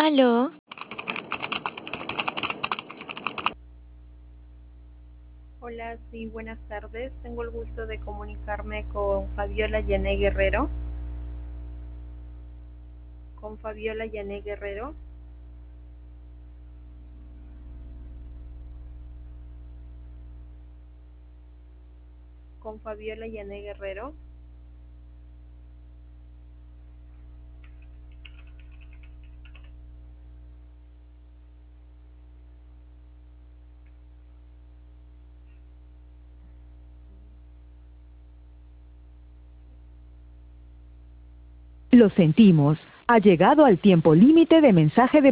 Aló, Hola, sí, buenas tardes. Tengo el gusto de comunicarme con Fabiola Yané Guerrero. Con Fabiola Yané Guerrero. Con Fabiola Yané Guerrero. Lo sentimos. Ha llegado al tiempo límite de mensaje de